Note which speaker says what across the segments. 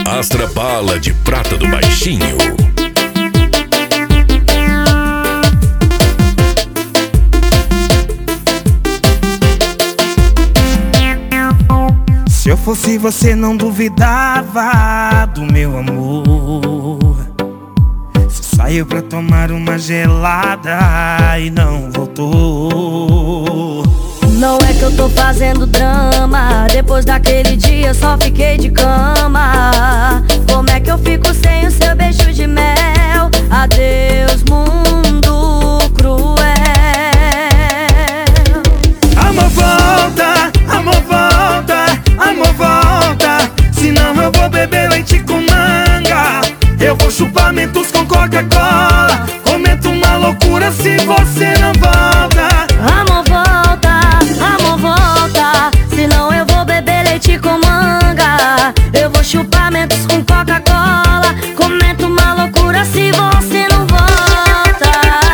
Speaker 1: Astra Bala de Prata do Baixinho.
Speaker 2: Se eu fosse você não duvidava do meu amor. Você saiu pra tomar uma gelada e não voltou.
Speaker 3: Não é que eu tô fazendo drama, depois daquele dia só fiquei de cama. Como é que eu fico sem o seu beijo de mel? Adeus, mundo cruel.
Speaker 2: Amor, volta, amor, volta, amor, volta. Senão eu vou beber leite com manga. Eu vou chupar mentos com Coca-Cola. Cometo uma loucura se você não volta.
Speaker 3: Amor, volta, amor, volta. Senão eu vou beber leite com manga. Eu vou chupar mentos com Coca-Cola. Cometo uma loucura se você não volta.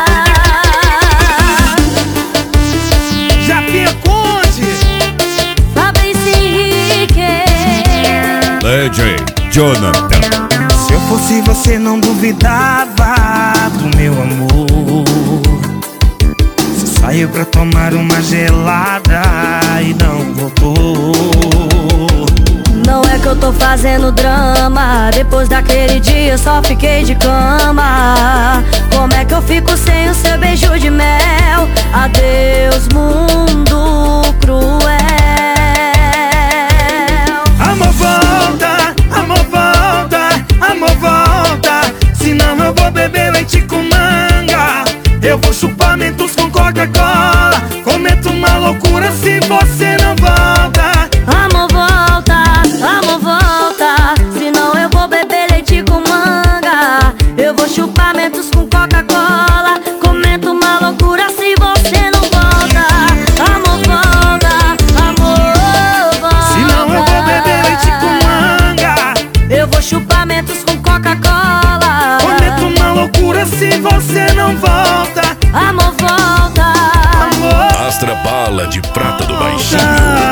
Speaker 2: Japinha Conde,
Speaker 3: Fabrício Henrique,
Speaker 1: DJ Jonathan.
Speaker 2: se eu fosse você não duvidava do meu amor. Você saiu pra tomar uma gelada e não voltou.
Speaker 3: não é que eu tô fazendo drama, depois daquele dia só fiquei de cama. Como é que eu fico sem o seu beijo de mel? Adeus, mundo cruel.
Speaker 2: Amor, volta, amor, volta, amor, volta. Senão eu vou beber leite com manga. Eu vou chupar mentos com Coca-Cola. Cometo uma loucura se você não volta.
Speaker 3: Amor, volta, amor, volta. Senão eu vou beber leite com manga. Eu vou chupar mentos com Coca-Cola. Cometo uma loucura se você não volta. Amor, volta, amor, volta.
Speaker 2: Senão eu vou beber leite com manga.
Speaker 3: Eu vou chupar mentos com Coca-Cola.
Speaker 2: Cometo uma loucura se você não volta.
Speaker 3: Amor, volta.
Speaker 2: Amor,
Speaker 1: Astra Bala de Prata do Baixinho.
Speaker 2: volta.